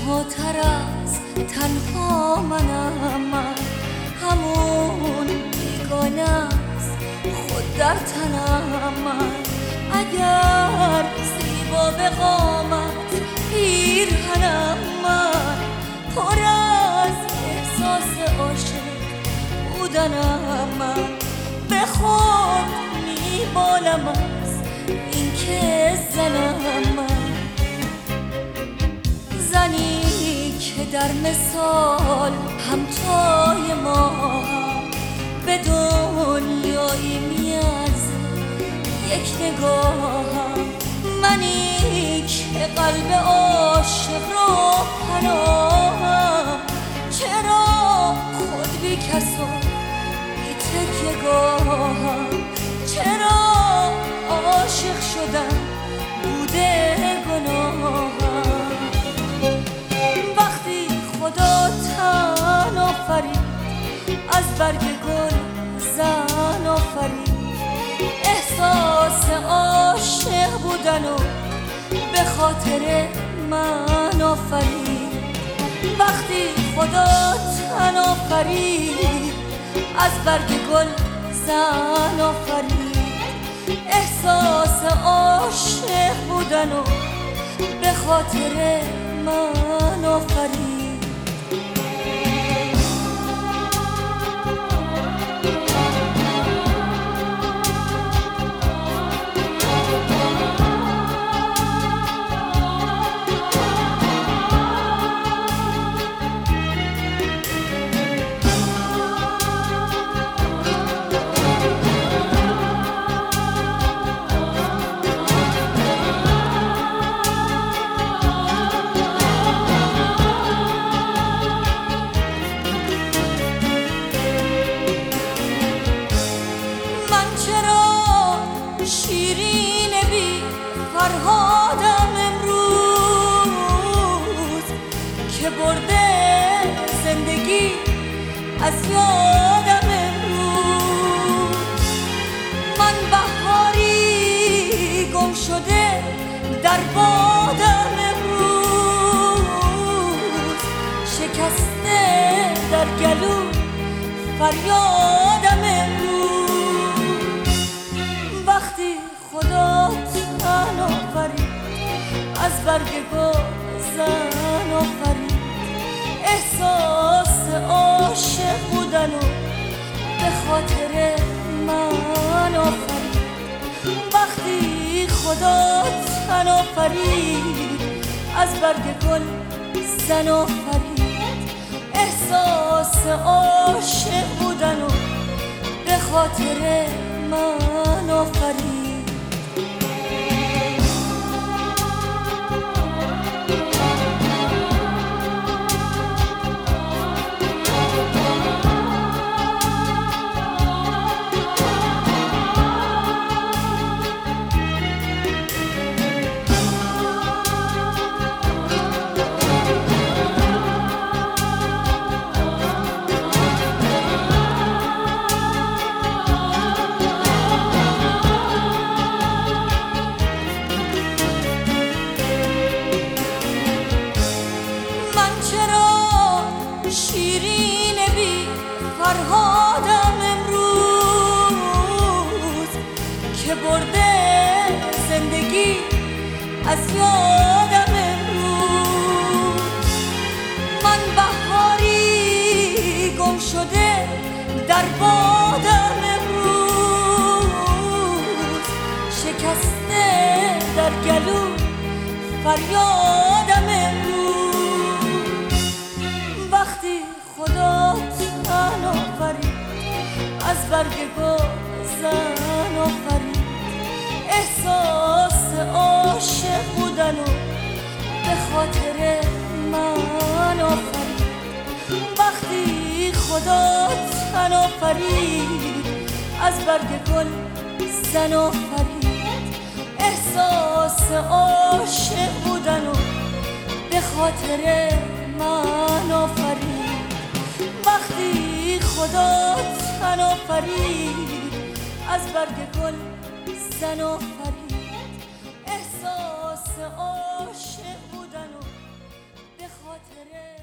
تنها تر از تنها منم، من همون بیگانه است خود در تنم. من اگر زیبا به قامت پیرهنم، من پر از احساس عاشق بودنم. من به خود میبالم از این که زنم، من زنی که در مثال همتای ما هم به دنیایی میارزه یک نگاهم. منی که قلب عاشق رو پناهم، چرا خود بی کس و بی تکیه‌گاهم؟ چرا عاشق شدم بوده گناهم؟ وقتی خدا تن آفرید از برگ گل زن آفرید، احساس عاشق بودن و به خاطر من آفرید. وقتی خدا تن آفرید از برگ گل زن آفرید، احساس عاشق بودن و به خاطر من آفرید. شیرین بی فرهادم امروز که برده زندگی از یادم امروز. من بهاری گم شده در بادم امروز، شکسته در گلو فریادم امروز. وقتی خدا تن آفرید از برگ گل زن آفرید، احساس عاشق بودن و به خاطر من آفرید. وقتی خدا تن آفرید از برگ گل زن آفرید، احساس عاشق بودن و به خاطر من آفرید. شیرین بی فرهادم امروز که برده زندگی از یادم امروز. من بهاری گم شده در بادم امروز، شکسته در گلو فریادم امروز. وقتی خدا تن آفرید از برگ گل زن آفرید، احساس عاشق بودن و به خاطر من آفرید. وقتی خدا تن آفرید از برگ گل زن آفرید، احساس عاشق بودن و به خاطر من آفرید. وقتی خدا تن آفرید از برگ گل زن آفرید، احساس عاشق بودن و به خاطر خاطره